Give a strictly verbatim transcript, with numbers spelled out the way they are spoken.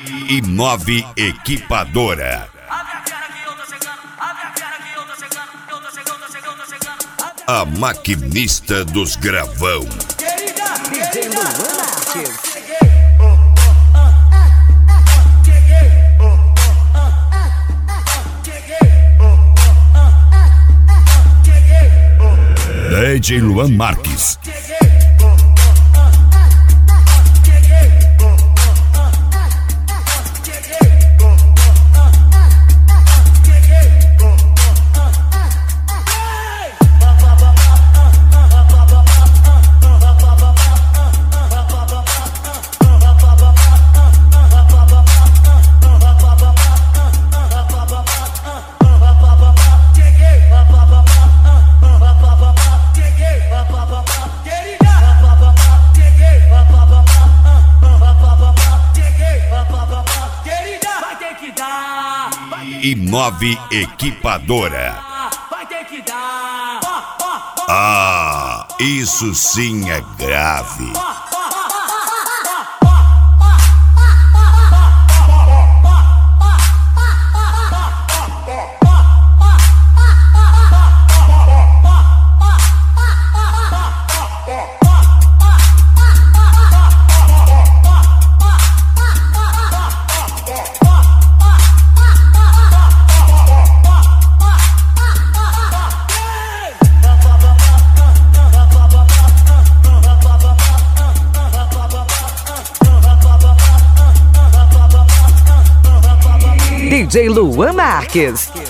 Imove Equipadora. A maquinista dos gravão. D J Luan Marques. D J Luan Marques. Imove Equipadora. Vai ter que dar. Ah, isso sim é grave. D J Luan Marques.